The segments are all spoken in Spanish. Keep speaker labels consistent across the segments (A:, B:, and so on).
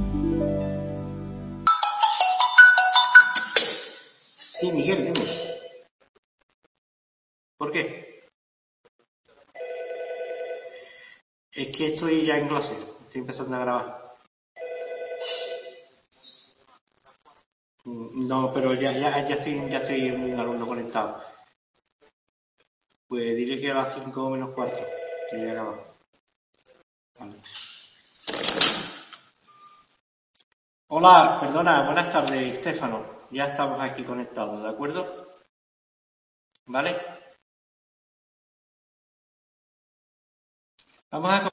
A: Sí, Miguel, dime. ¿Por qué? Es que estoy ya en clase, estoy empezando a grabar. No, pero ya estoy un alumno conectado. Pues dile que a las 5 menos cuarto, que voy a grabar. Vale. Hola, perdona, buenas tardes, Estefano. Ya estamos aquí conectados, ¿de acuerdo? ¿Vale? Vamos a hablar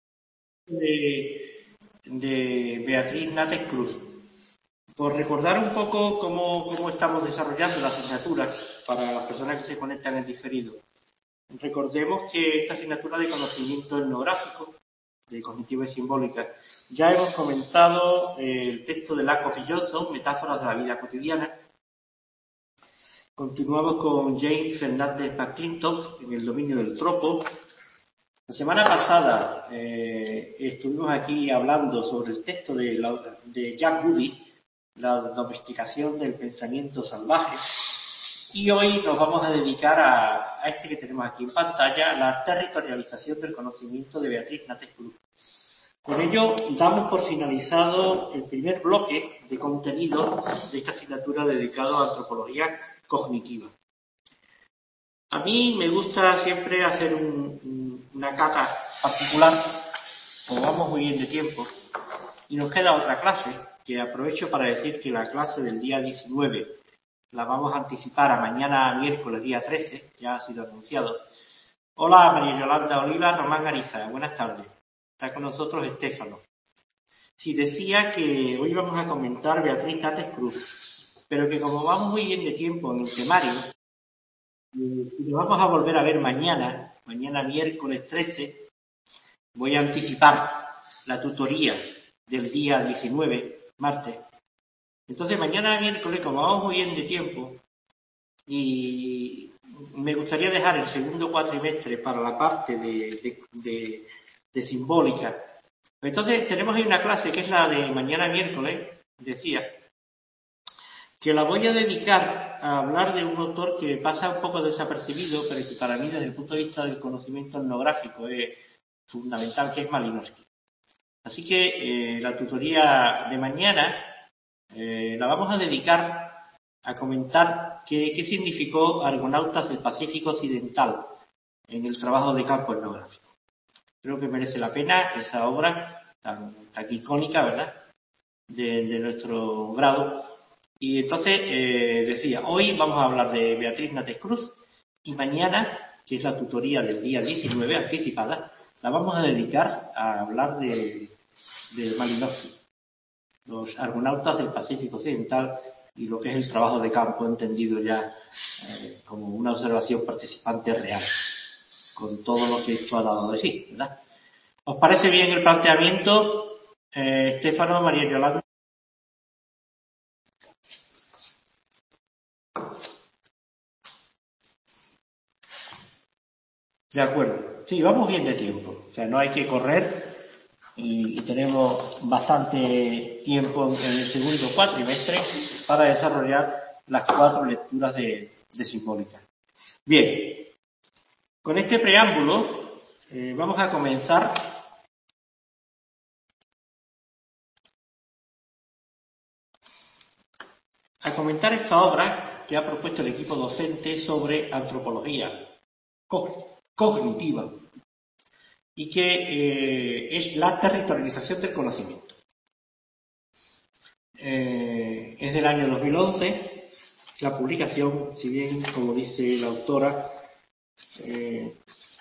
A: de Beatriz Nates Cruz. Por recordar un poco cómo estamos desarrollando la asignatura para las personas que se conectan en diferido. Recordemos que esta asignatura de conocimiento etnográfico, de cognitiva y simbólica, ya hemos comentado el texto de Lakoff y Johnson, Metáforas de la vida cotidiana. Continuamos con James Fernández McClintock en el dominio del tropo. La semana pasada estuvimos aquí hablando sobre el texto de Jack Goody, La domesticación del pensamiento salvaje. Y hoy nos vamos a dedicar a este que tenemos aquí en pantalla, la territorialización del conocimiento de Beatriz Nates Cruz. Con ello damos por finalizado el primer bloque de contenido de esta asignatura dedicado a antropología cognitiva. A mí me gusta siempre hacer una cata particular, como vamos muy bien de tiempo, y nos queda otra clase, que aprovecho para decir que la clase del día 19 la vamos a anticipar a mañana miércoles día 13, ya ha sido anunciado. Hola María Yolanda Oliva, Román Ariza, buenas tardes. Está con nosotros Estefano. Sí, decía que hoy vamos a comentar Beatriz Nates Cruz, pero que como vamos muy bien de tiempo en el temario, y nos vamos a volver a ver mañana miércoles 13, voy a anticipar la tutoría del día 19, martes. Entonces mañana miércoles, como vamos muy bien de tiempo, y me gustaría dejar el segundo cuatrimestre para la parte de simbólica. Entonces tenemos ahí una clase que es la de mañana miércoles, decía, que la voy a dedicar a hablar de un autor que pasa un poco desapercibido, pero que para mí desde el punto de vista del conocimiento etnográfico es fundamental, que es Malinowski. Así que la tutoría de mañana la vamos a dedicar a comentar qué significó Argonautas del Pacífico Occidental en el trabajo de campo etnográfico. Creo que merece la pena esa obra tan icónica, ¿verdad?, de nuestro grado. Y entonces decía, hoy vamos a hablar de Beatriz Nates Cruz y mañana, que es la tutoría del día 19, anticipada, la vamos a dedicar a hablar de Malinowski, los Argonautas del Pacífico Occidental y lo que es el trabajo de campo, entendido ya como una observación participante real, con todo lo que esto ha dado de sí, ¿verdad? ¿Os parece bien el planteamiento, Estefano, María Yolanda? De acuerdo. Sí, vamos bien de tiempo. O sea, no hay que correr y tenemos bastante tiempo en el segundo cuatrimestre para desarrollar las 4 lecturas de simbólica. Bien, con este preámbulo vamos a comenzar a comentar esta obra que ha propuesto el equipo docente sobre antropología cognitiva y que es la territorialización del conocimiento. Es del año 2011 la publicación, si bien, como dice la autora, en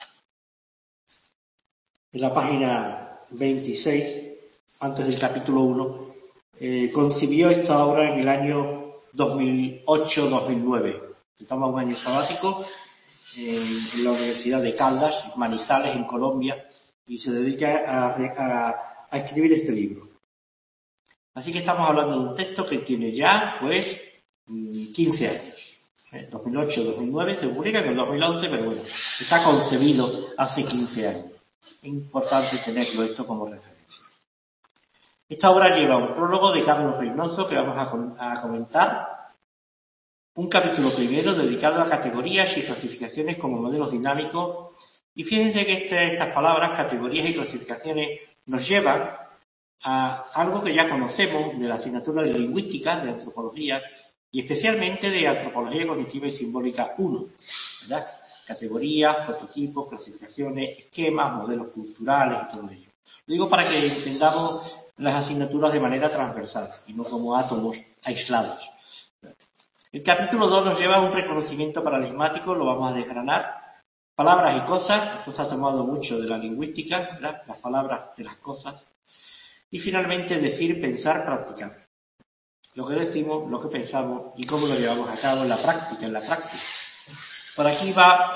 A: la página 26, antes del capítulo 1, concibió esta obra en el año 2008-2009. Se toma un año sabático en la Universidad de Caldas, Manizales, en Colombia, y se dedica a escribir este libro. Así que estamos hablando de un texto que tiene ya, 15 años. 2008-2009 se publica en el 2011, pero bueno, está concebido hace 15 años. Es importante tenerlo esto como referencia. Esta obra lleva un prólogo de Carlos Reynoso que vamos a comentar, un capítulo primero dedicado a categorías y clasificaciones como modelos dinámicos, y fíjense que estas palabras, categorías y clasificaciones, nos llevan a algo que ya conocemos de la asignatura de lingüística, de antropología, y especialmente de antropología cognitiva y simbólica 1, ¿verdad? Categorías, prototipos, clasificaciones, esquemas, modelos culturales y todo ello. Lo digo para que entendamos las asignaturas de manera transversal y no como átomos aislados. El capítulo 2 nos lleva a un reconocimiento paradigmático, lo vamos a desgranar. Palabras y cosas, esto está tomado mucho de la lingüística, ¿verdad? Las palabras de las cosas. Y finalmente decir, pensar, practicar. Lo que decimos, lo que pensamos y cómo lo llevamos a cabo en la práctica, Por aquí va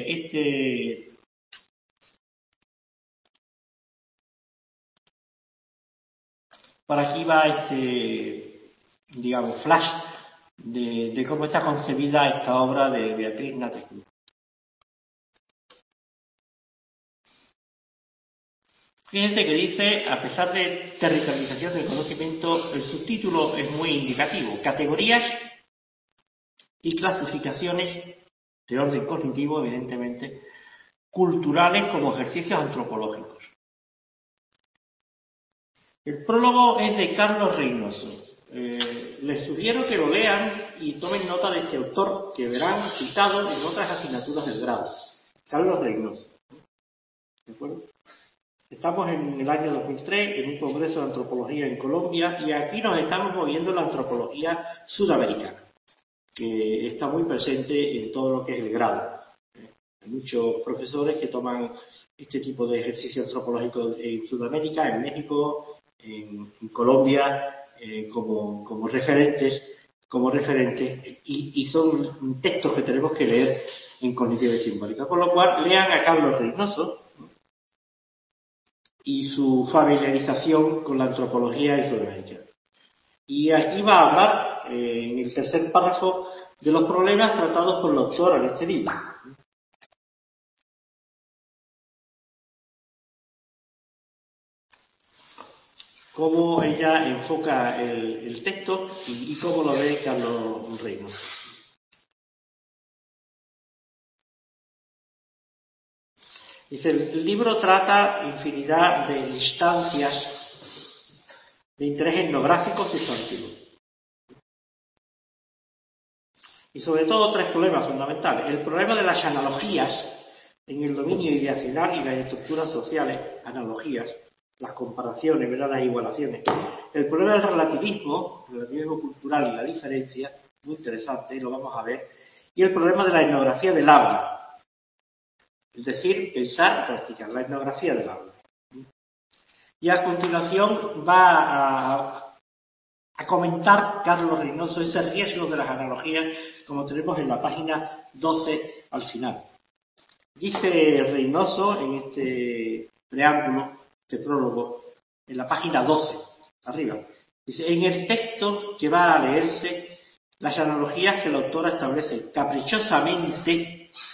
A: digamos, flash de cómo está concebida esta obra de Beatriz Natexume. Fíjense que dice, a pesar de territorialización del conocimiento, el subtítulo es muy indicativo. Categorías y clasificaciones de orden cognitivo, evidentemente, culturales como ejercicios antropológicos. El prólogo es de Carlos Reynoso. Les sugiero que lo lean y tomen nota de este autor, que verán citado en otras asignaturas del grado. Carlos Reynoso. ¿De acuerdo? Estamos en el año 2003, en un congreso de antropología en Colombia, y aquí nos estamos moviendo la antropología sudamericana, que está muy presente en todo lo que es el grado. Hay muchos profesores que toman este tipo de ejercicio antropológico en Sudamérica, en México, en Colombia, como referentes, y son textos que tenemos que leer en cognitiva y simbólica. Con lo cual, lean a Carlos Reynoso y su familiarización con la antropología en Sudamérica. Y aquí va a hablar, en el tercer párrafo, de los problemas tratados por el autor en este libro. Cómo ella enfoca el texto y cómo lo ve Carlos Reynoso. Dice, el libro trata infinidad de instancias de interés etnográfico sustantivo. Y sobre todo tres problemas fundamentales. El problema de las analogías en el dominio ideacional y las estructuras sociales, analogías, las comparaciones, ¿verdad? Las igualaciones. El problema del relativismo cultural y la diferencia, muy interesante, y lo vamos a ver. Y el problema de la etnografía del habla. Es decir, pensar y practicar la etnografía del habla. Y a continuación va a comentar Carlos Reynoso ese riesgo de las analogías, como tenemos en la página 12 al final. Dice Reynoso en este preámbulo, este prólogo, en la página 12, arriba. Dice, en el texto que va a leerse, las analogías que la autora establece caprichosamente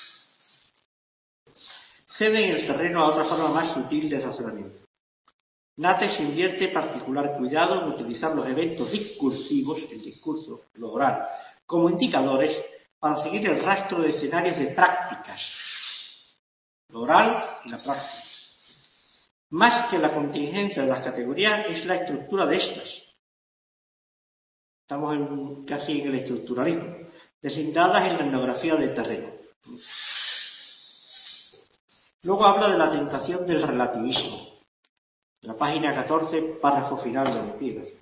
A: ceden el terreno a otra forma más sutil de razonamiento. Nates invierte particular cuidado en utilizar los eventos discursivos, el discurso, lo oral, como indicadores para seguir el rastro de escenarios de prácticas, lo oral y la práctica. Más que la contingencia de las categorías es la estructura de estas. Estamos casi en el estructuralismo, designadas en la etnografía del terreno. Luego habla de la tentación del relativismo. En la página 14, párrafo final del epígrafe.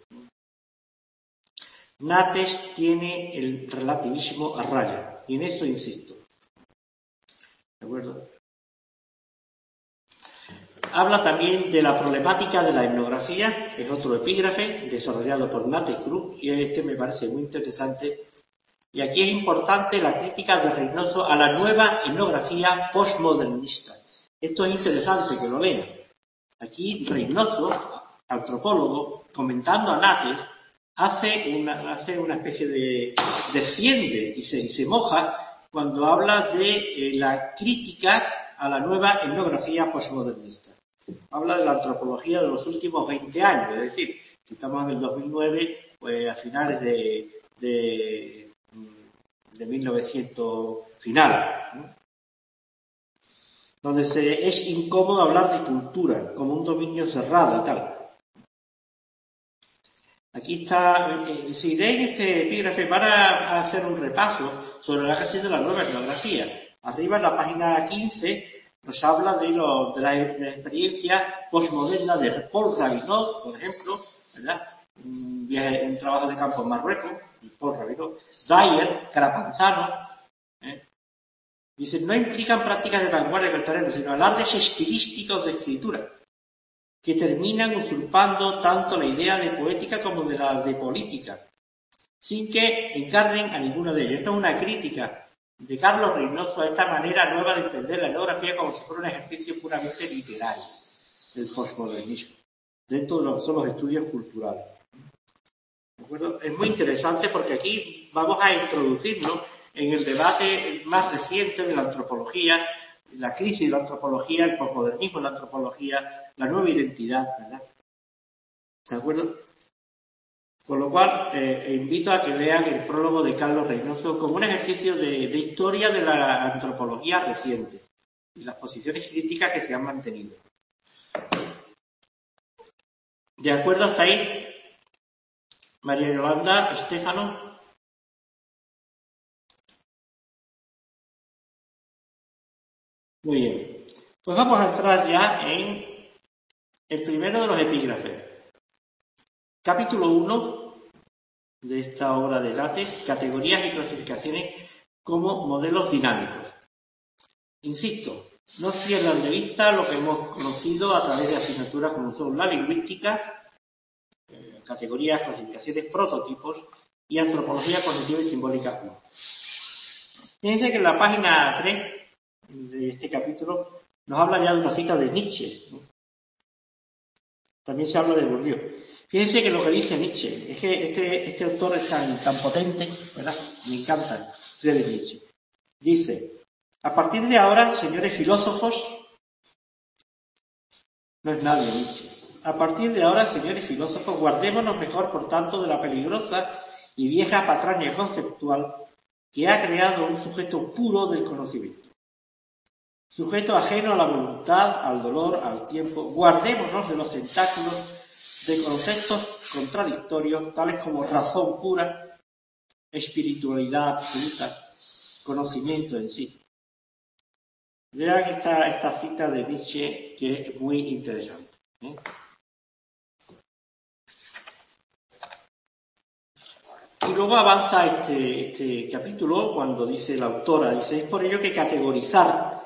A: Nates tiene el relativismo a raya, y en esto insisto. ¿De acuerdo? Habla también de la problemática de la etnografía, es otro epígrafe desarrollado por Nates Cruz, y este me parece muy interesante. Y aquí es importante la crítica de Reynoso a la nueva etnografía postmodernista. Esto es interesante que lo lean. Aquí Reynoso, antropólogo, comentando a Nates, hace una especie de desciende y se moja cuando habla de la crítica a la nueva etnografía postmodernista. Habla de la antropología de los últimos 20 años, es decir, si estamos en el 2009, pues a finales de 1900 final, ¿no? Donde es incómodo hablar de cultura como un dominio cerrado y tal. Aquí está, si leéis este epígrafe, van a hacer un repaso sobre la que ha sido la nueva etnografía. Arriba en la página 15 nos habla de la experiencia postmoderna de Paul Rabinot, por ejemplo, ¿verdad? Un trabajo de campo en Marruecos, Paul Rabinot, Dyer, Carapanzano, Dice, no implican prácticas de vanguardia del terreno, sino alardes estilísticos de escritura, que terminan usurpando tanto la idea de poética como de la de política, sin que encarnen a ninguno de ellos. Esto es una crítica de Carlos Reynoso a esta manera nueva de entender la etnografía como si fuera un ejercicio puramente literario del postmodernismo, dentro de lo que son los estudios culturales. ¿De acuerdo? Es muy interesante porque aquí vamos a introducirnos en el debate más reciente de la antropología, la crisis de la antropología, el posmodernismo de la antropología, la nueva identidad, ¿verdad? ¿De acuerdo? Con lo cual, invito a que lean el prólogo de Carlos Reynoso como un ejercicio de historia de la antropología reciente y las posiciones críticas que se han mantenido. ¿De acuerdo hasta ahí? María Yolanda, Estéfano. Muy bien. Pues vamos a entrar ya en el primero de los epígrafes. Capítulo 1 de esta obra de Lattes, categorías y clasificaciones como modelos dinámicos. Insisto, no pierdan de vista lo que hemos conocido a través de asignaturas como son la lingüística, categorías, clasificaciones, prototipos y antropología cognitiva y simbólica 1. Fíjense que en la página 3 de este capítulo nos habla ya de una cita de Nietzsche, ¿no? También se habla de Bourdieu. Fíjense que lo que dice Nietzsche, es que este autor es tan potente, ¿verdad? Me encanta, Friedrich Nietzsche. Dice, a partir de ahora, señores filósofos, no es nadie Nietzsche, a partir de ahora, señores filósofos, guardémonos mejor, por tanto, de la peligrosa y vieja patraña conceptual que ha creado un sujeto puro del conocimiento. Sujeto ajeno a la voluntad, al dolor, al tiempo, guardémonos de los tentáculos de conceptos contradictorios, tales como razón pura, espiritualidad absoluta, conocimiento en sí. Vean esta cita de Nietzsche, que es muy interesante. Y luego avanza este capítulo cuando dice la autora, dice, es por ello que categorizar,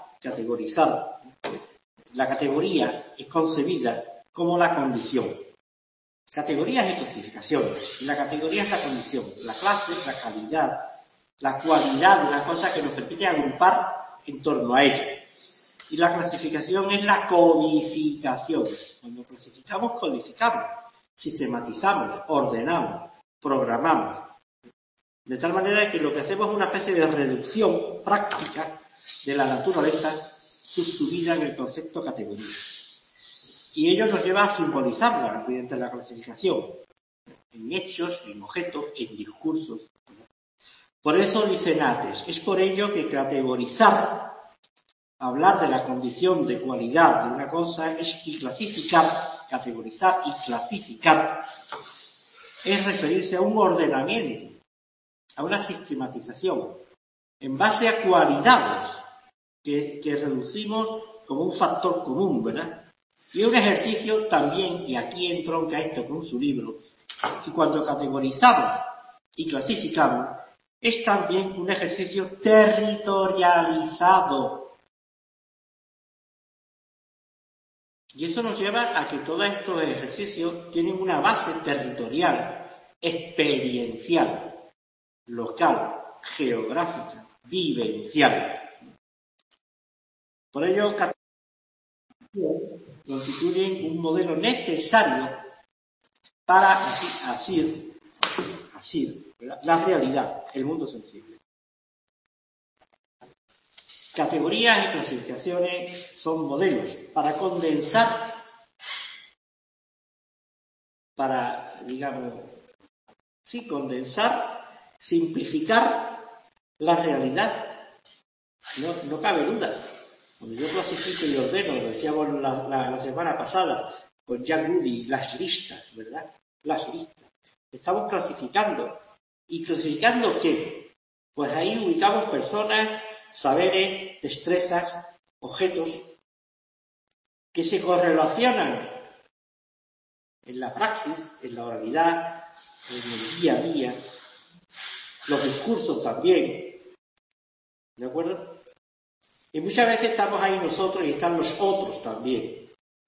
A: la categoría es concebida como la condición. Categorías y clasificaciones. La categoría es la condición, la clase, la calidad, la cualidad de una cosa que nos permite agrupar en torno a ella. Y la clasificación es la codificación. Cuando clasificamos, codificamos, sistematizamos, ordenamos, programamos. De tal manera que lo que hacemos es una especie de reducción práctica de la naturaleza subsumida en el concepto categoría. Y ello nos lleva a simbolizarla mediante la clasificación, en hechos, en objetos, en discursos. Por eso dice Lattes, es por ello que categorizar, hablar de la condición de cualidad de una cosa, es clasificar, categorizar y clasificar, es referirse a un ordenamiento, a una sistematización, en base a cualidades que reducimos como un factor común, ¿verdad? Y un ejercicio también, y aquí entronca esto con su libro, que cuando categorizamos y clasificamos, es también un ejercicio territorializado. Y eso nos lleva a que todos estos ejercicios tienen una base territorial, experiencial, local, geográfica, vivencial. Por ello, constituyen un modelo necesario para asir la realidad, el mundo sensible. Categorías y clasificaciones son modelos para condensar, condensar, simplificar la realidad. No cabe duda. Cuando yo clasifico y ordeno, lo decíamos la semana pasada, con Jack Goody, las listas, ¿verdad? Las listas. Estamos clasificando. ¿Y clasificando qué? Pues ahí ubicamos personas, saberes, destrezas, objetos que se correlacionan en la praxis, en la oralidad, en el día a día, los discursos también, ¿de acuerdo? Y muchas veces estamos ahí nosotros y están los otros también.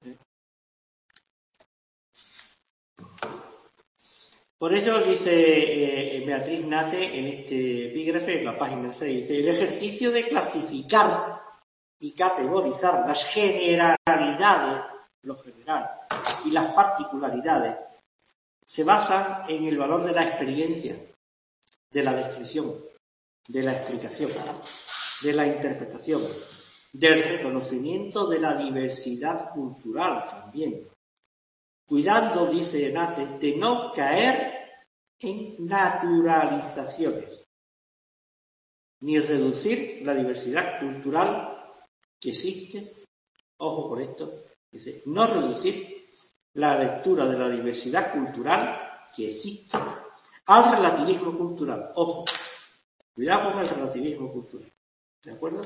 A: Por eso dice Beatriz Nate en este epígrafe, en la página 6, dice: el ejercicio de clasificar y categorizar las generalidades, lo general, y las particularidades, se basa en el valor de la experiencia, de la descripción, de la explicación, de la interpretación, del reconocimiento de la diversidad cultural también. Cuidando, dice Nate, de no caer en naturalizaciones, ni reducir la diversidad cultural que existe, ojo con esto, dice, no reducir la lectura de la diversidad cultural que existe al relativismo cultural. Ojo, cuidado con el relativismo cultural, ¿de acuerdo?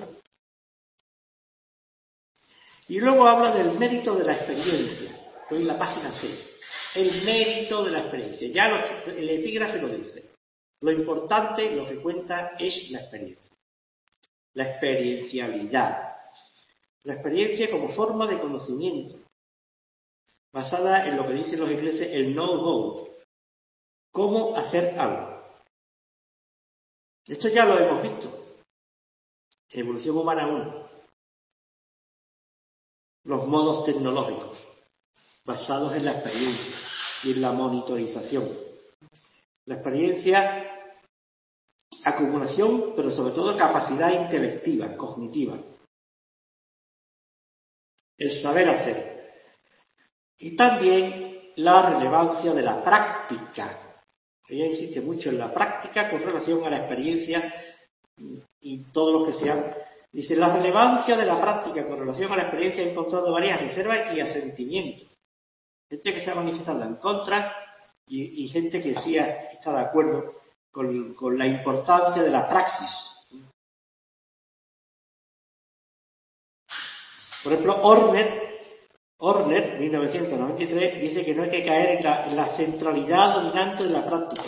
A: Y luego habla del mérito de la experiencia. Estoy en la página 6. El mérito de la experiencia. Ya el epígrafe lo dice. Lo importante, lo que cuenta es la experiencia. La experiencialidad. La experiencia como forma de conocimiento, basada en lo que dicen los ingleses, el know-how. Cómo hacer algo. Esto ya lo hemos visto. Evolución Humana 1. Los modos tecnológicos, basados en la experiencia y en la monitorización. La experiencia, acumulación, pero sobre todo capacidad intelectiva, cognitiva. El saber hacer. Y también la relevancia de la práctica. Ella insiste mucho en la práctica con relación a la experiencia y todo lo que sean. Dice, la relevancia de la práctica con relación a la experiencia ha encontrado varias reservas y asentimientos. Gente que se ha manifestado en contra y gente que sí está de acuerdo con la importancia de la praxis. Por ejemplo, Orner, 1993, dice que no hay que caer en la centralidad dominante de la práctica.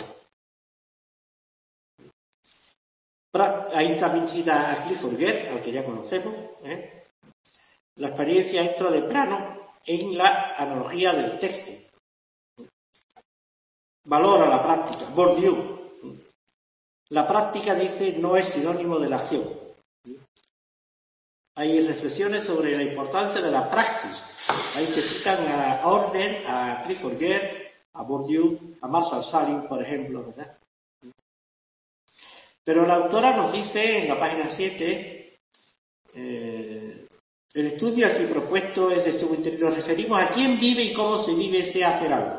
A: Ahí también cita a Clifford Geertz, al que ya conocemos. La experiencia entra de plano en la analogía del texto. Valora la práctica. Bourdieu. La práctica, dice, no es sinónimo de la acción. Hay reflexiones sobre la importancia de la praxis. Ahí se citan a Orner, a Clifford Geertz, a Bourdieu, a Marshall Sahlin, por ejemplo, ¿verdad? Pero la autora nos dice en la página 7, el estudio aquí propuesto es de subinterés. Nos referimos a quién vive y cómo se vive ese hacer algo.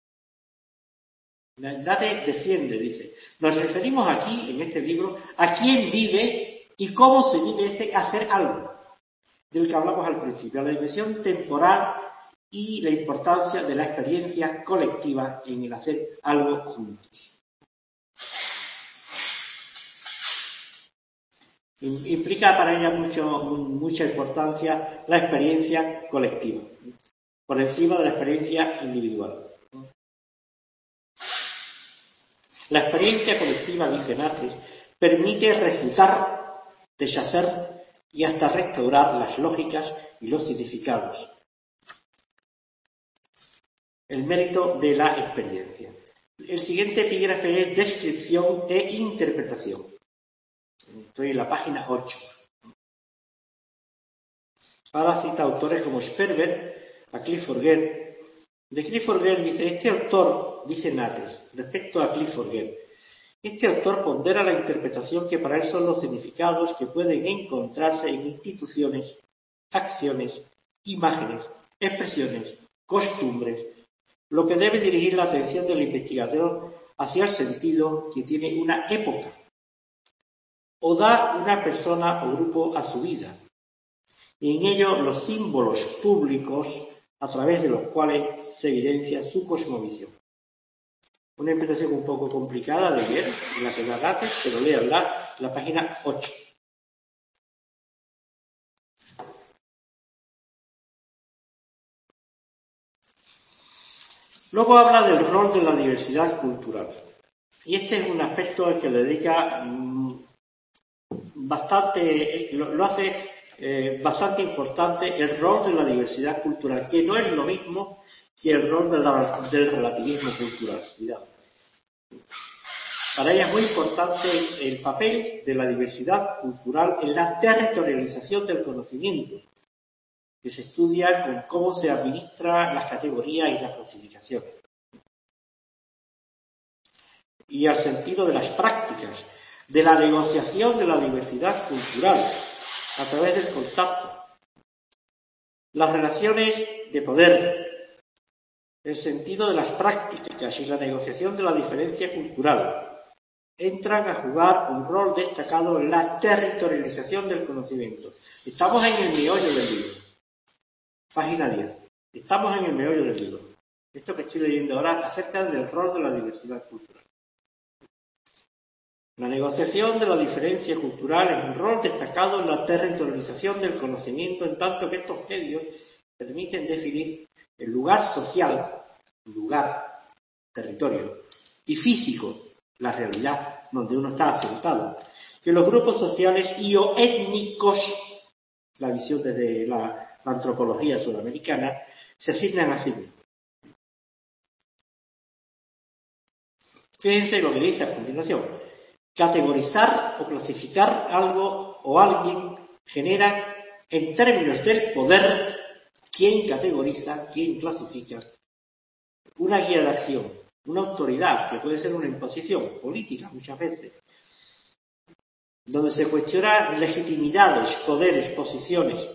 A: Nate defiende, dice. Nos referimos aquí, en este libro, a quién vive y cómo se vive ese hacer algo, del que hablamos al principio, a la dimensión temporal y la importancia de la experiencia colectiva en el hacer algo juntos. Implica para ella mucha importancia la experiencia colectiva, por encima de la experiencia individual. La experiencia colectiva, dice Nate, permite refutar, deshacer y hasta restaurar las lógicas y los significados. El mérito de la experiencia. El siguiente epígrafe es descripción e interpretación. Estoy en la página 8. Ahora cita autores como Sperber, a Clifford Geertz. De Clifford Geertz dice, este autor, dice Natres, respecto a Clifford Geertz, Este autor pondera la interpretación que para él son los significados que pueden encontrarse en instituciones, acciones, imágenes, expresiones, costumbres, lo que debe dirigir la atención del investigador hacia el sentido que tiene una época o da una persona o grupo a su vida, y en ello los símbolos públicos a través de los cuales se evidencia su cosmovisión. Una interpretación un poco complicada de leer, en la que da datos, pero léanla, la página 8. Luego habla del rol de la diversidad cultural. Y este es un aspecto al que le dedica bastante, lo hace bastante importante el rol de la diversidad cultural, que no es lo mismo que el rol del relativismo cultural. Cuidado. Para ella es muy importante el papel de la diversidad cultural en la territorialización del conocimiento, que se estudia con cómo se administran las categorías y las clasificaciones. Y al sentido de las prácticas, de la negociación de la diversidad cultural a través del contacto, las relaciones de poder, el sentido de las prácticas y la negociación de la diferencia cultural, entran a jugar un rol destacado en la territorialización del conocimiento. Estamos en el meollo del libro. Página 10. Estamos en el meollo del libro. Esto que estoy leyendo ahora acerca del rol de la diversidad cultural. La negociación de la diferencia cultural es un rol destacado en la territorialización del conocimiento, en tanto que estos medios permiten definir el lugar social, territorio, y físico, la realidad donde uno está asentado, que los grupos sociales y o étnicos, la visión desde la antropología sudamericana, se asignan a sí mismos. Fíjense lo que dice a continuación. Categorizar o clasificar algo o alguien genera, en términos del poder, quién categoriza, quién clasifica, una guía de acción, una autoridad, que puede ser una imposición política muchas veces, donde se cuestionan legitimidades, poderes, posiciones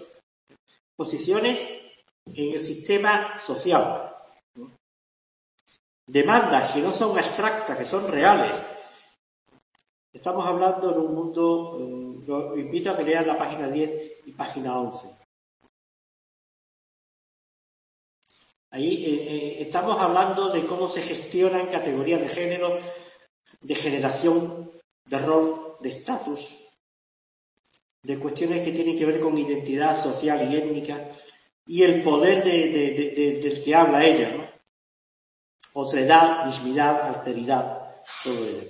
A: en el sistema social, demandas que no son abstractas, que son reales. Estamos hablando en un mundo, lo invito a que lean la página 10 y página 11. Ahí estamos hablando de cómo se gestionan categorías de género, de generación, de rol, de estatus, de cuestiones que tienen que ver con identidad social y étnica, y el poder del que habla ella, ¿no? Otredad, mismidad, alteridad, todo ello.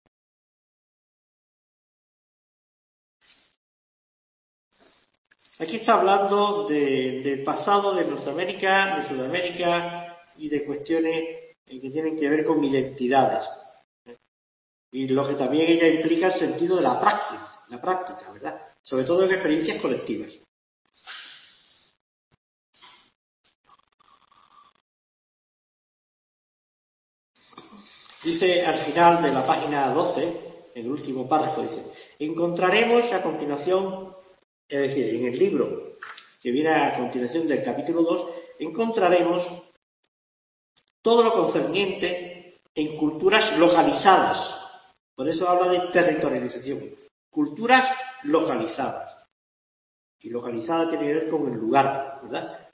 A: Aquí está hablando del pasado de Norteamérica, de Sudamérica y de cuestiones que tienen que ver con identidades. Y lo que también ella implica el sentido de la praxis, la práctica, ¿verdad? Sobre todo en experiencias colectivas. Dice al final de la página 12, en el último párrafo, dice, encontraremos a continuación, es decir, en el libro que viene a continuación del capítulo 2, encontraremos todo lo concerniente en culturas localizadas. Por eso habla de territorialización. Culturas localizadas. Y localizada tiene que ver con el lugar, ¿verdad?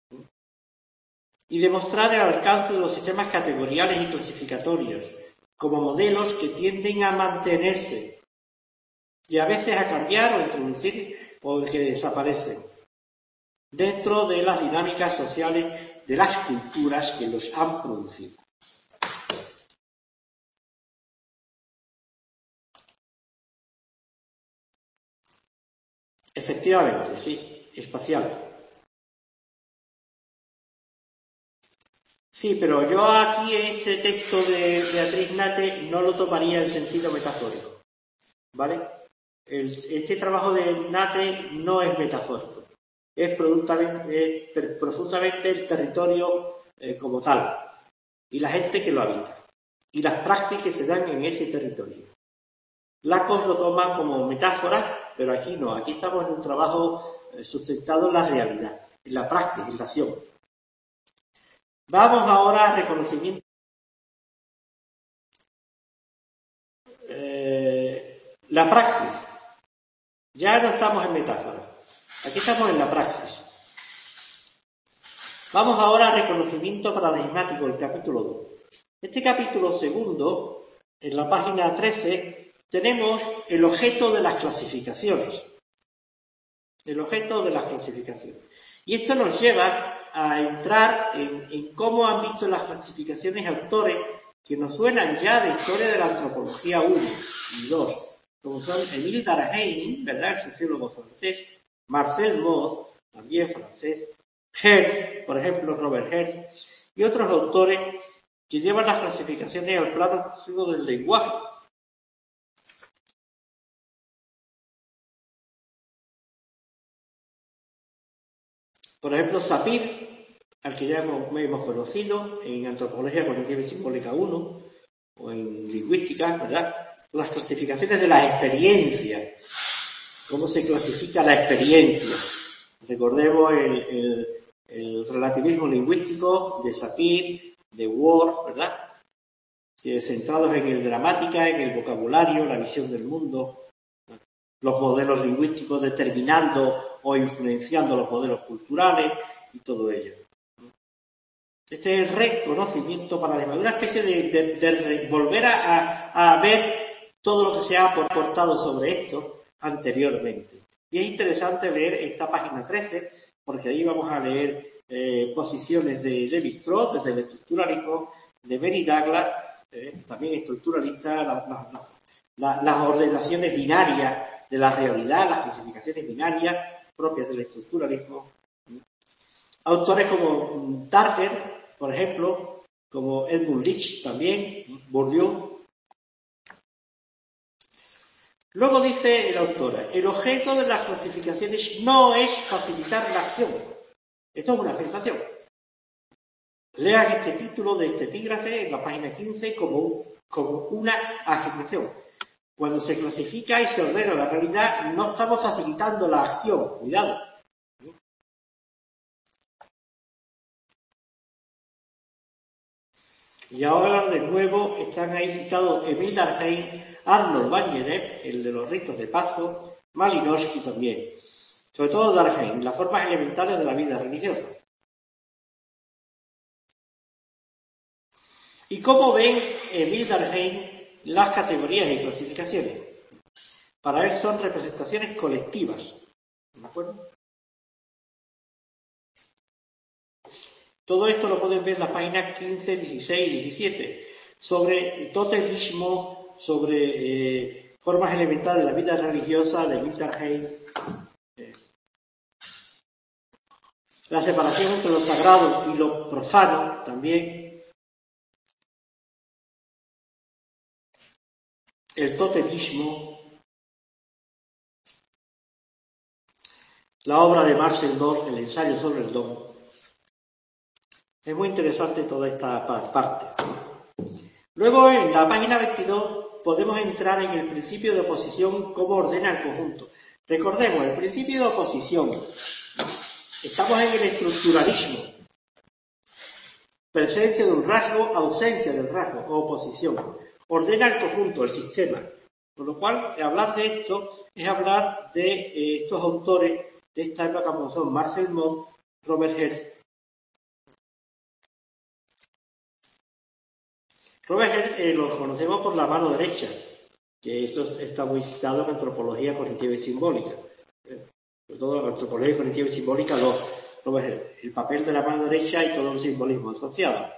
A: Y demostrar el alcance de los sistemas categoriales y clasificatorios como modelos que tienden a mantenerse y a veces a cambiar o introducir o que desaparecen dentro de las dinámicas sociales de las culturas que los han producido. Efectivamente, sí, espacial. Sí, pero yo aquí este texto de Beatriz Nate no lo tomaría en sentido metafórico, ¿vale? Este trabajo de Nate no es metafórico, es profundamente el territorio como tal y la gente que lo habita. y las praxis que se dan en ese territorio. Lacan lo toma como metáfora, pero aquí no, aquí estamos en un trabajo sustentado en la realidad, en la praxis, en la acción. Vamos ahora al reconocimiento. La praxis. Ya no estamos en metáfora, aquí estamos en la praxis. Vamos ahora al reconocimiento paradigmático, el capítulo 2. Este capítulo segundo, en la página 13, tenemos el objeto de las clasificaciones. El objeto de las clasificaciones. Y esto nos lleva a entrar en cómo han visto las clasificaciones autores que nos suenan ya de historia de la antropología 1 y 2, como son Émile Durkheim, ¿verdad?, el sociólogo francés, Marcel Mauss, también francés, Hertz, por ejemplo, Robert Hertz, y otros autores que llevan las clasificaciones al plano exclusivo del lenguaje. Por ejemplo, Sapir, al que ya hemos conocido en Antropología Cognitiva y Simbólica 1, o en Lingüística, ¿verdad? Las clasificaciones de las experiencias, cómo se clasifica la experiencia. Recordemos el relativismo lingüístico de Sapir, de Ward, ¿verdad?, centrados en el gramática, en el vocabulario, la visión del mundo, los modelos lingüísticos determinando o influenciando los modelos culturales y todo ello. Este es el reconocimiento paradigma, una especie de volver a ver todo lo que se ha aportado sobre esto anteriormente. Y es interesante leer esta página 13, porque ahí vamos a leer posiciones de Lévi-Strauss, desde el estructuralismo, de Mary Douglas, también estructuralista, las ordenaciones binarias de la realidad, las clasificaciones binarias propias del estructuralismo. Autores como Tarker, por ejemplo, como Edmund Leach también, Bourdieu. Luego dice el autor, el objeto de las clasificaciones no es facilitar la acción. Esto es una afirmación. Lean este título de este epígrafe en la página 15 como una afirmación. Cuando se clasifica y se ordena la realidad, no estamos facilitando la acción. Cuidado. Y ahora de nuevo están ahí citados Émile Durkheim, Arnold van Gennep, el de los ritos de paso, Malinowski también. Sobre todo Durkheim, las formas elementales de la vida religiosa. ¿Y cómo ven Émile Durkheim las categorías y clasificaciones? Para él son representaciones colectivas. ¿De acuerdo? Todo esto lo pueden ver en las páginas 15, 16 y 17, sobre totemismo, sobre formas elementales de la vida religiosa de Émile Durkheim, la separación entre lo sagrado y lo profano también, el totemismo, la obra de Marcel Mauss, el ensayo sobre el don. Es muy interesante toda esta parte. Luego, en la página 22, podemos entrar en el principio de oposición, cómo ordena el conjunto. Recordemos, el principio de oposición. Estamos en el estructuralismo. Presencia de un rasgo, ausencia del rasgo, o oposición. Ordena el conjunto, el sistema. Con lo cual, hablar de esto es hablar de estos autores de esta época, como son Marcel Mauss, Robert Hertz. Robert Hertz los conocemos por la mano derecha, que esto está muy citado en Antropología Cognitiva y Simbólica. Sobre todo en Antropología Cognitiva y Simbólica 2, Robert Hertz, el papel de la mano derecha y todo el simbolismo asociado.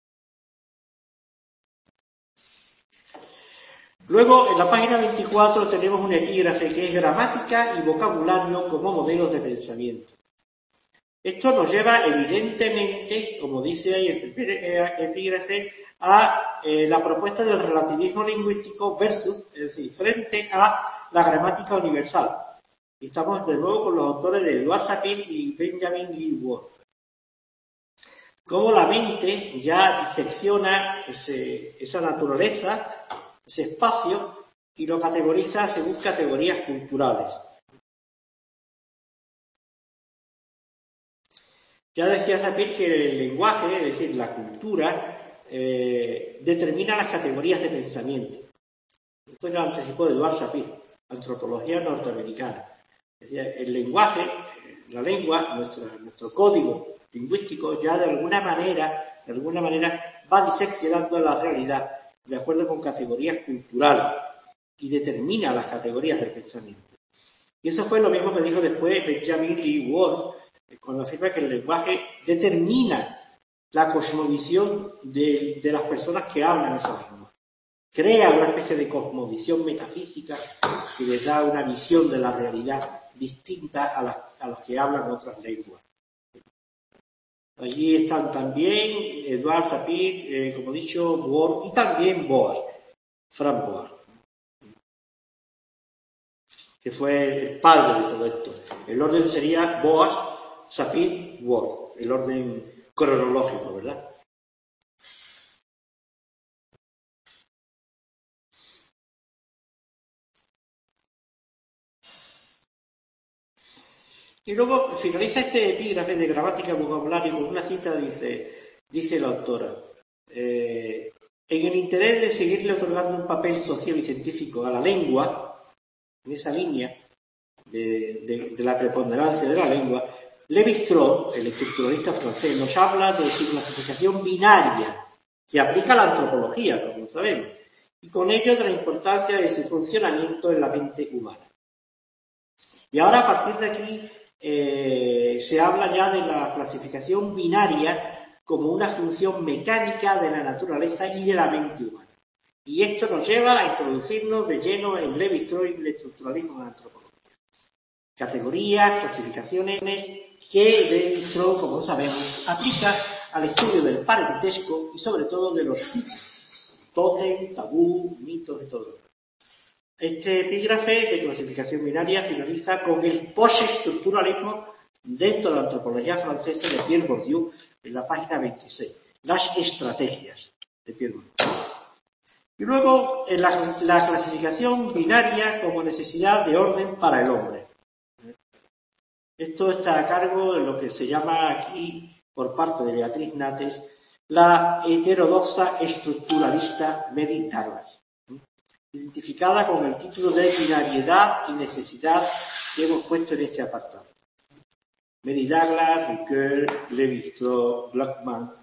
A: Luego, en la página 24 tenemos un epígrafe que es gramática y vocabulario como modelos de pensamiento. Esto nos lleva evidentemente, como dice ahí el primer epígrafe, a la propuesta del relativismo lingüístico versus, es decir, frente a la gramática universal. Y estamos de nuevo con los autores de Edouard Sapir y Benjamin Lee Ward. cómo la mente ya disecciona esa naturaleza, ese espacio, y lo categoriza según categorías culturales. Ya decía Sapir que el lenguaje, es decir, la cultura, determina las categorías de pensamiento. Esto lo anticipó Eduard Sapir, antropología norteamericana. Decía, el lenguaje, la lengua, nuestro código lingüístico ya de alguna manera va diseccionando la realidad de acuerdo con categorías culturales y determina las categorías del pensamiento. Y eso fue lo mismo que dijo después Benjamin Lee Ward, cuando afirma que el lenguaje determina la cosmovisión de las personas que hablan esa lengua. Crea una especie de cosmovisión metafísica que les da una visión de la realidad distinta a los que hablan otras lenguas. Allí están también Eduard Sapir, como he dicho, Ward y también Boas, Frank Boas, que fue el padre de todo esto. El orden sería Boas, Sapir, Ward, el orden cronológico, ¿verdad? Y luego finaliza este epígrafe de gramática y vocabulario con una cita, dice la autora, en el interés de seguirle otorgando un papel social y científico a la lengua, en esa línea de la preponderancia de la lengua, Lévi-Strauss, el estructuralista francés, nos habla de su clasificación binaria, que aplica a la antropología, como sabemos, y con ello de la importancia de su funcionamiento en la mente humana. Y ahora, a partir de aquí, se habla ya de la clasificación binaria como una función mecánica de la naturaleza y de la mente humana. Y esto nos lleva a introducirnos de lleno en Lévi-Strauss y el estructuralismo en la antropología. Categorías, clasificaciones que Lévi-Strauss, como sabemos, aplica al estudio del parentesco y sobre todo de los tótem, tabú, mitos y todo. Este epígrafe de clasificación binaria finaliza con el postestructuralismo dentro de la antropología francesa de Pierre Bourdieu en la página 26. Las estrategias de Pierre Bourdieu. Y luego la clasificación binaria como necesidad de orden para el hombre. Esto está a cargo de lo que se llama aquí, por parte de Beatriz Nates, la heterodoxa estructuralista Mary Douglas, identificada con el título de binariedad y necesidad que hemos puesto en este apartado. Mary Douglas, Ricoeur, Lévi-Strauss, Blockman.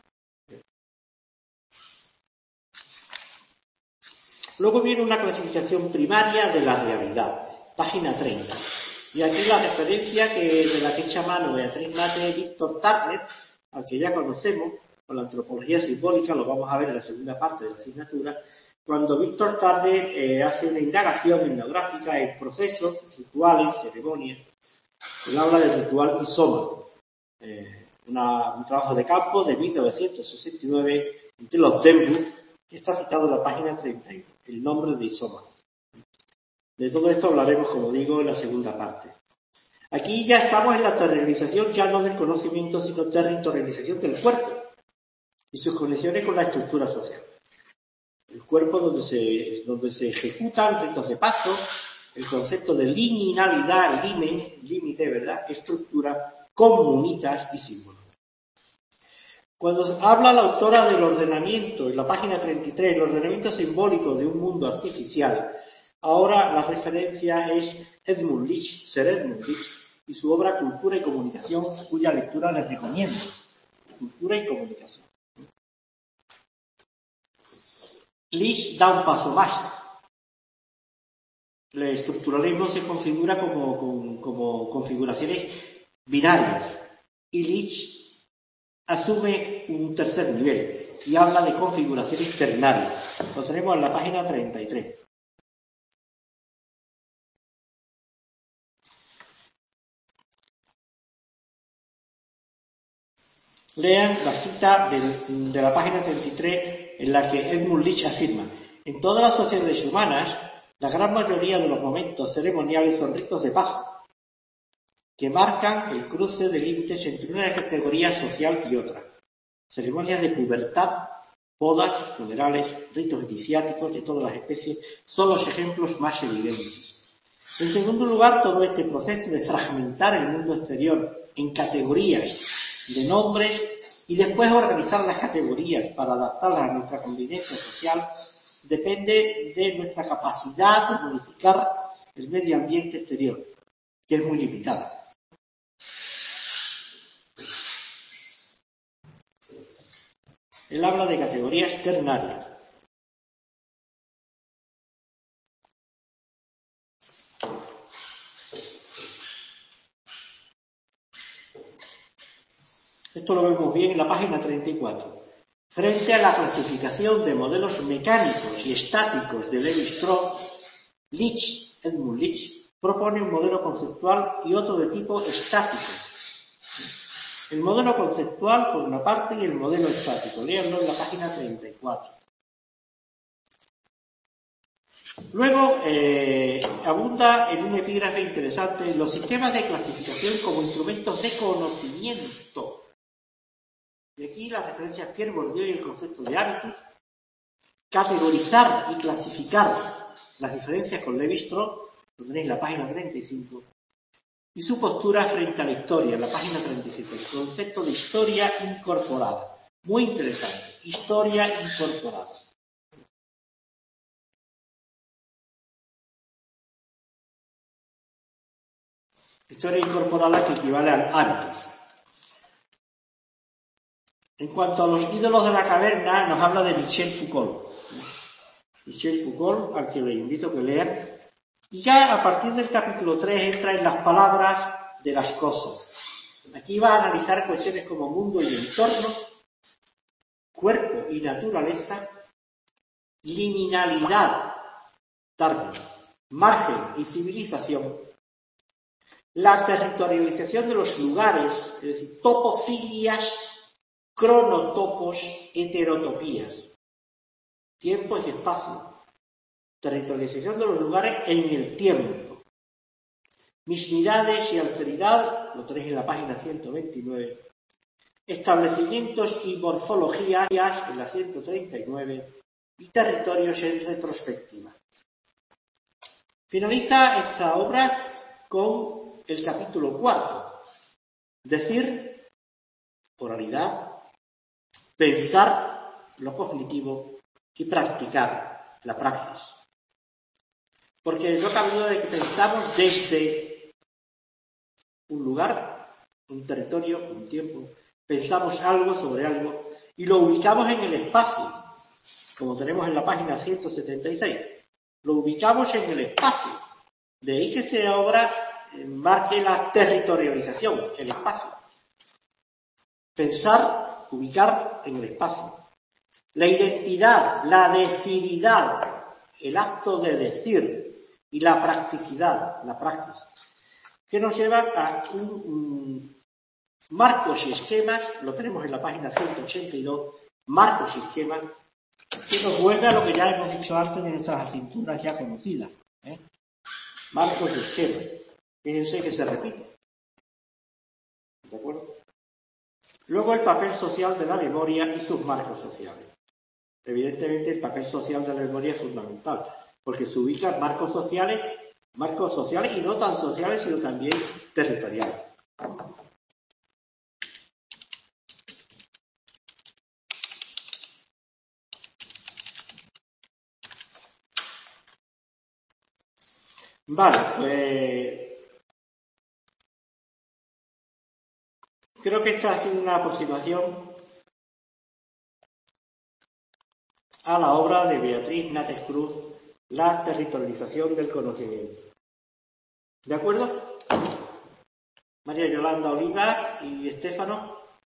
A: Luego viene una clasificación primaria de la realidad, página 30. Y aquí la referencia de la que echa mano Beatriz Mate y Víctor Turner, al que ya conocemos, con la antropología simbólica, lo vamos a ver en la segunda parte de la asignatura, cuando Víctor Turner hace una indagación etnográfica en procesos, rituales, ceremonias. Él habla del ritual Isoma, un trabajo de campo de 1969 entre los Denbu, que está citado en la página 31, el nombre de Isoma. De todo esto hablaremos, como digo, en la segunda parte. Aquí ya estamos en la territorialización, ya no del conocimiento, sino territorialización del cuerpo y sus conexiones con la estructura social. El cuerpo donde se ejecutan ritos de paso, el concepto de liminalidad, limen, límite, ¿verdad?, estructura, comunitas y símbolos. Cuando habla la autora del ordenamiento, en la página 33, el ordenamiento simbólico de un mundo artificial, ahora la referencia es Edmund Leach, Sir Edmund Leach, y su obra Cultura y Comunicación, cuya lectura les recomiendo. Cultura y Comunicación. Leach da un paso más. El estructuralismo se configura como configuraciones binarias y Leach asume un tercer nivel y habla de configuraciones ternarias. Lo tenemos en la página 33. Lean la cita de la página 33 en la que Edmund Leach afirma: en todas las sociedades humanas, la gran mayoría de los momentos ceremoniales son ritos de paso, que marcan el cruce de límites entre una categoría social y otra. ceremonias de pubertad, bodas, funerales, ritos iniciáticos de todas las especies son los ejemplos más evidentes. En segundo lugar, todo este proceso de fragmentar el mundo exterior en categorías de nombres y después organizar las categorías para adaptarlas a nuestra convivencia social depende de nuestra capacidad de modificar el medio ambiente exterior, que es muy limitada. Él habla de categorías ternarias. Esto lo vemos bien en la página 34. Frente a la clasificación de modelos mecánicos y estáticos de Levi-Strauss, Edmund Leach propone un modelo conceptual y otro de tipo estático. El modelo conceptual por una parte y el modelo estático. Léanlo en la página 34. Luego abunda en un epígrafe interesante los sistemas de clasificación como instrumentos de conocimiento. Y aquí la referencia a Pierre Bourdieu y el concepto de hábitus. Categorizar y clasificar las diferencias con Levi-Strauss, lo tenéis en la página 35. Y su postura frente a la historia, en la página 37, el concepto de historia incorporada. Muy interesante, historia incorporada. Historia incorporada que equivale al hábitus. En cuanto a los ídolos de la caverna, nos habla de Michel Foucault. Michel Foucault, al que les invito a que lean. Y ya a partir del capítulo 3 entra en las palabras de las cosas. Aquí va a analizar cuestiones como mundo y entorno, cuerpo y naturaleza, liminalidad, Darwin, margen y civilización, la territorialización de los lugares, es decir, topofilias, cronotopos, heterotopías, tiempo y espacio, territorialización de los lugares en el tiempo, mismidades y alteridad, lo tenéis en la página 129, establecimientos y morfologías en la 139 y territorios en retrospectiva. Finaliza esta obra con el capítulo 4, decir, oralidad, pensar lo cognitivo y practicar la praxis. Porque no cabe duda de que pensamos desde un lugar, un territorio, un tiempo, pensamos algo sobre algo y lo ubicamos en el espacio, como tenemos en la página 176. Lo ubicamos en el espacio. De ahí que esta obra marque la territorialización, el espacio. Pensar, ubicar en el espacio. La identidad, la decididad, el acto de decir y la practicidad, la praxis, que nos llevan a un marcos y esquemas, lo tenemos en la página 182, marcos y esquemas, que nos vuelve a lo que ya hemos dicho antes de nuestras acinturas ya conocidas. Marcos y esquemas. Fíjense que se repite. ¿De acuerdo? Luego el papel social de la memoria y sus marcos sociales. Evidentemente el papel social de la memoria es fundamental, porque se ubican marcos sociales y no tan sociales, sino también territoriales. Vale, pues creo que esta ha sido una aproximación a la obra de Beatriz Nátes Cruz, La territorialización del conocimiento. ¿De acuerdo? María Yolanda Oliva y Estéfano.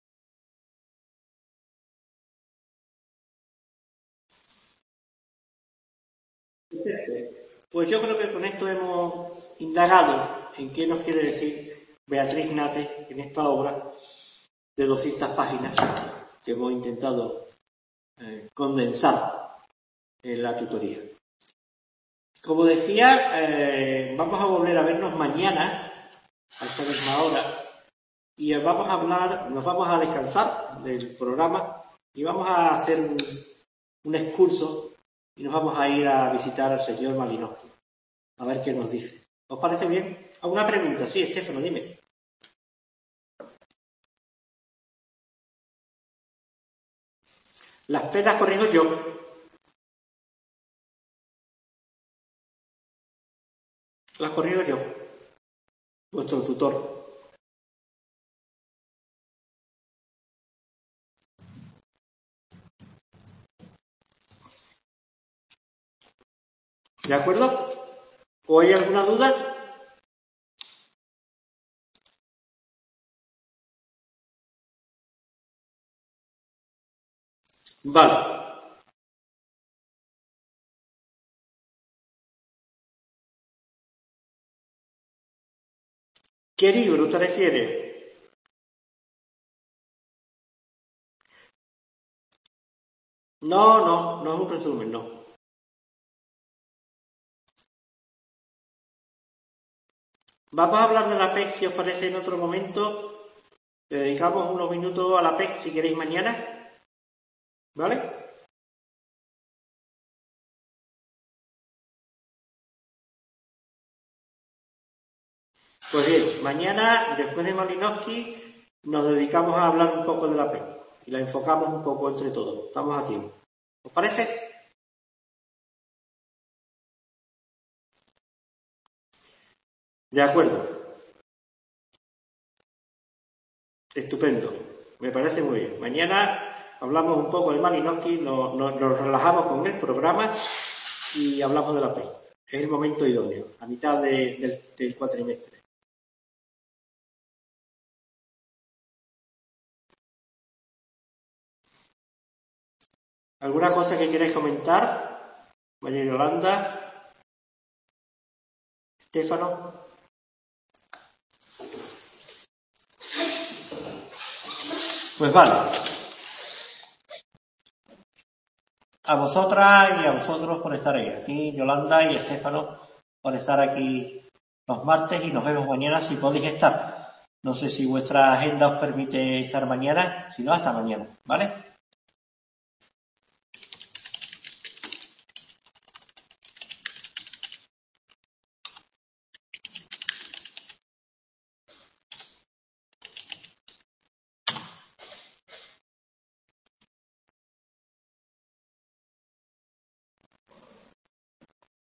A: Pues yo creo que con esto hemos indagado en qué nos quiere decir Beatriz Nátes en esta obra de 200 páginas que hemos intentado condensar en la tutoría. Como decía, vamos a volver a vernos mañana a esta misma hora y nos vamos a descansar del programa y vamos a hacer un excurso y nos vamos a ir a visitar al señor Malinowski, a ver qué nos dice. ¿Os parece bien? ¿Alguna pregunta? Sí, Estefano, dime. Las P las corrijo yo. Las corrijo yo, vuestro tutor. ¿De acuerdo? ¿O hay alguna duda? Vale. ¿Qué libro te refieres? No es un resumen, no. Vamos a hablar de la PEC, si os parece, en otro momento. Le dedicamos unos minutos a la PEC, si queréis, mañana. ¿Vale? Pues bien, mañana, después de Malinowski, nos dedicamos a hablar un poco de la PEC. Y la enfocamos un poco entre todos. Estamos a tiempo. ¿Os parece? De acuerdo. Estupendo. Me parece muy bien. Mañana hablamos un poco de Malinowski, nos relajamos con el programa y hablamos de la PEC. Es el momento idóneo, a mitad del cuatrimestre. ¿Alguna cosa que queráis comentar? María Yolanda, Estefano. Pues vale. A vosotras y a vosotros por estar ahí. Aquí Yolanda y Estefano por estar aquí los martes y nos vemos mañana si podéis estar. No sé si vuestra agenda os permite estar mañana, si no, hasta mañana, ¿vale?